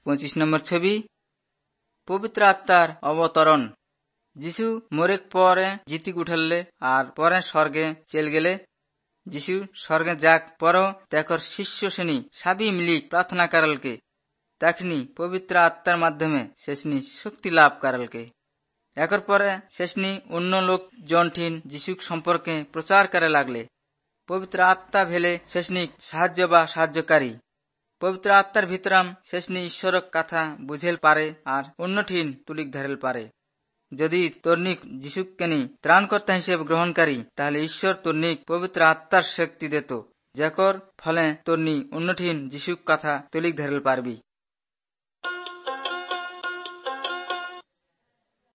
25 নম্বর ছবি, পবিত্র আত্মার অবতরণ। যিশু মরে পরে জিতিক উঠালে আর পরে স্বর্গে চেল গেলে। যিশু স্বর্গে যাক পর দেখর শিষ্য শ্রেণী সাবি মিলিক প্রার্থনা কারালকে, তখনই পবিত্র আত্মার মাধ্যমে শেষনি শক্তি লাভ কারালকে। একর পরে শেষনি অন্য লোক জনঠিন যিশুক সম্পর্কে প্রচার করে লাগলে। পবিত্র আত্মা ভেলে শেষনিক সাহায্য বা সাহায্যকারী। পবিত্র আত্মার ভিতরাম শেষনি ঈশ্বরক কথা বুঝেল পারে আর অন্য ঠিন তুলিক ধরেল পারে। যদি তর্নিক যিশুকেনি ত্রাণকর্তা হিসেবে গ্রহণকারী, তাহলে ঈশ্বর তর্নিক পবিত্র আত্মার শক্তি দিত, যাকর ফলে তর্নি অন্য ঠিন যিশুক কথা তুলিক ধরেল পারবি।